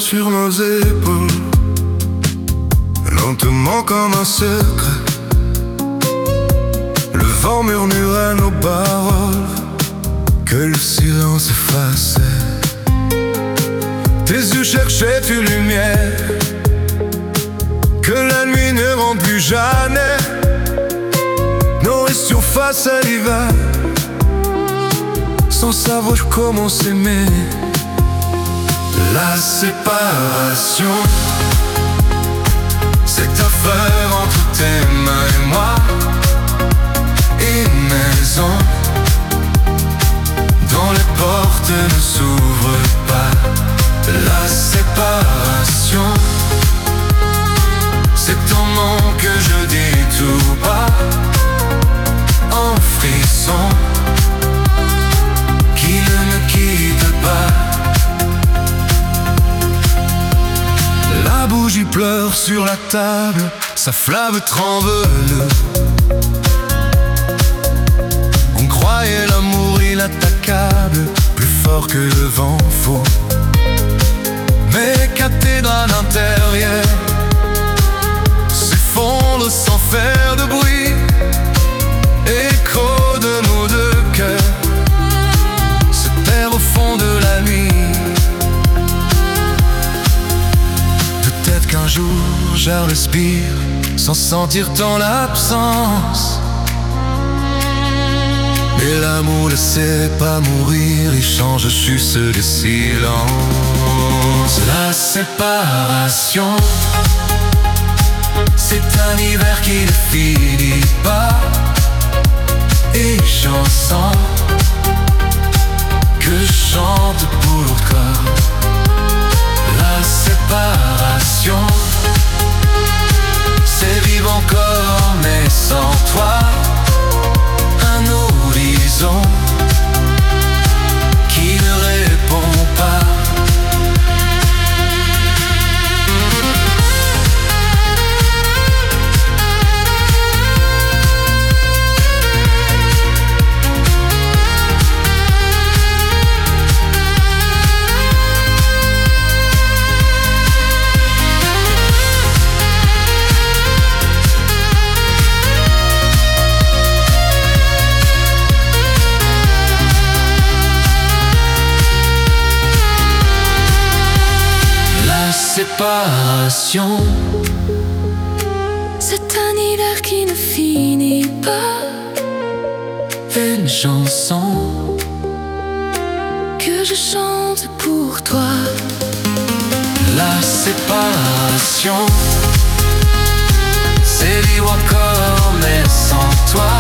sur nos épaules, lentement comme un secret. Le vent murmurait nos paroles, que le silence effaçait. Tes yeux cherchaient une lumière que la nuit ne rend plus jamais. Nous restions face à l'hiver, sans savoir comment s'aimer. La séparation, cette affaire entre tes mains et moi. Une maison dont les portes ne s'ouvrent pas. La séparation, c'est ton nom que je dis tout bas, en frisson, qui ne me quitte pas. La bougie pleure sur la table, sa flamme tremble. On croyait l'amour inattaquable, plus fort que le vent faux. Mais cathédrale intérieure s'effondre sans faire de bruit. Écho de nos deux cœurs se perd au fond de la nuit. Peut-être qu'un jour je respire sans sentir ton absence. Mais l'amour ne sait pas mourir, il change juste le silence. La séparation, c'est un hiver qui ne finit pas. Et j'en sens que je chante pour toi. La séparation, c'est vivre encore mais sans toi. Un horizon qui ne répond pas. Séparation, c'est un hiver qui ne finit pas. une chanson Que je chante pour toi. La séparation, c'est vivre encore mais sans toi.